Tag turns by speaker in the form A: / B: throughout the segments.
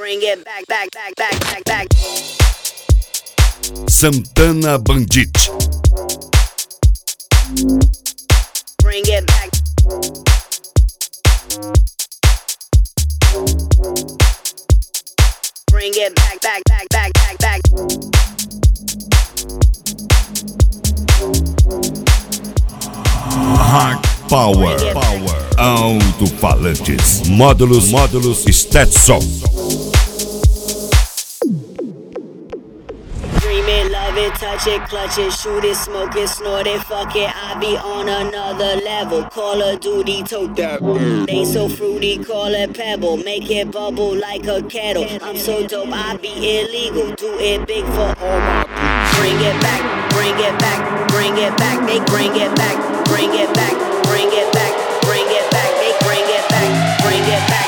A: Bring it back.
B: Santana Bandit.
A: Bring it back. Bring it back.
B: Hard Power. Alto-falantes. Módulos Stetson.
A: Dream it, love it, touch it, clutch it, shoot it, smoke it, snort it, fuck it. I be on another level. Call of Duty, tote that. They so fruity, call it Pebble. Make it bubble like a kettle. I'm so dope, I be illegal. Do it big for all my people. Bring it back, bring it back, bring it back. They bring it back, bring it back, bring it back, bring it back. They bring it back, bring it back.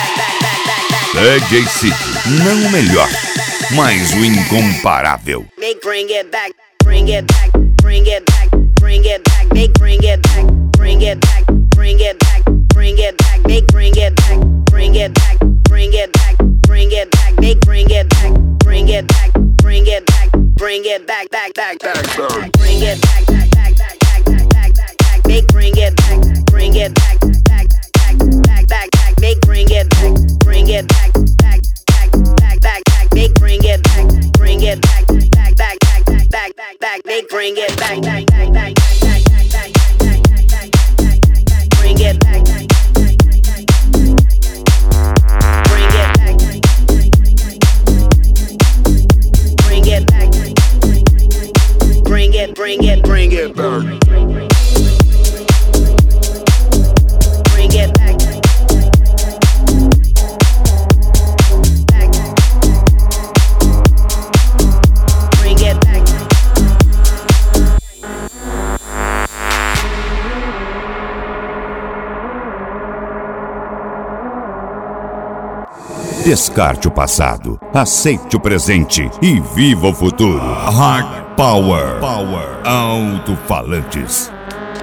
B: DJ City, não o melhor, mas o incomparável.
A: They bring it back, bring it back, bring it back, bring it back. They bring it back, bring it back, bring it back, bring it back. They bring it back, bring it back, bring it back, bring it back. They bring it back, bring it back, bring it back, bring it back. Bring it back. They bring it back, bring it back. They bring it back, bring it back. They bring it back, bring it back. They bring it back, bring it back. Bring it back, bring it back. Bring it back. Bring it back. Bring it back.
B: Descarte o passado, aceite o presente e viva o futuro. Hard Power. Alto-falantes.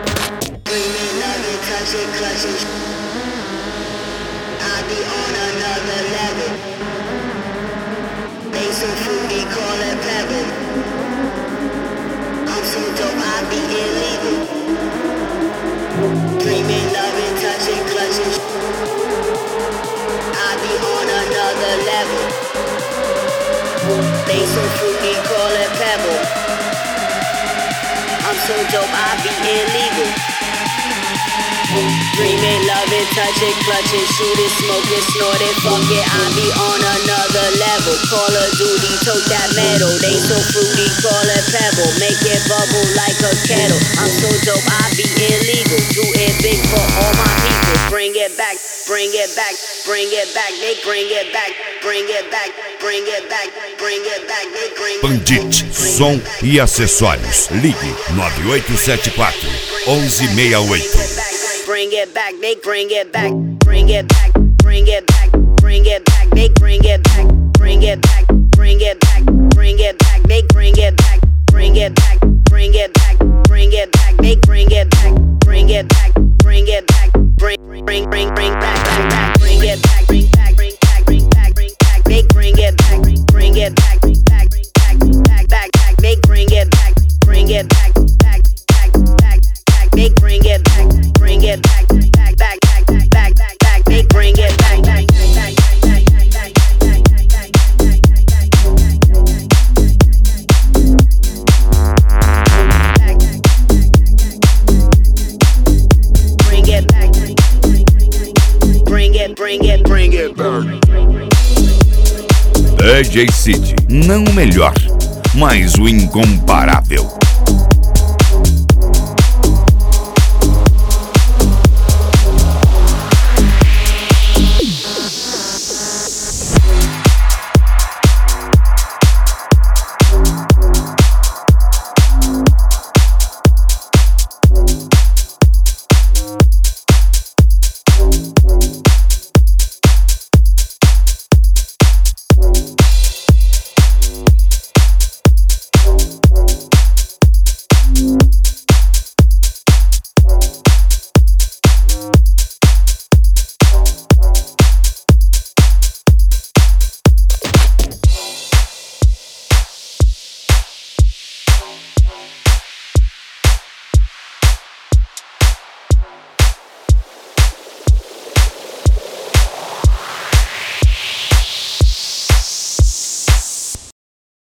A: They so fruity, call it Pebble. I'm so dope, I be illegal. Dream it, love it, touch it, clutch it, shoot it, smoke it, snort it, fuck it. I be on another level. Call of Duty, tote that metal. They so fruity, call it Pebble. Make it bubble like a kettle. I'm so dope, I be illegal. Do it big for all my people. Bring it back, bring it back, bring it back. They bring it back, bring it back, bring it back, bring it back. They bring
B: Bandit, som e acessórios. Ligue 9874 1168.
A: Bring it back, they bring it back, bring it back, bring it back, bring it back. They bring it back, bring it back, bring it back, bring it back. They bring it back, bring it back, bring it back, bring it back. They bring it back, bring it back, bring it back. Bring back, bring it back, bring back. They bring it back, bring it back, back. They bring it back, bring it back, back. They bring it back, bring it back, back. They bring it back, bring it back.
B: DJ City, não o melhor, mas o incomparável.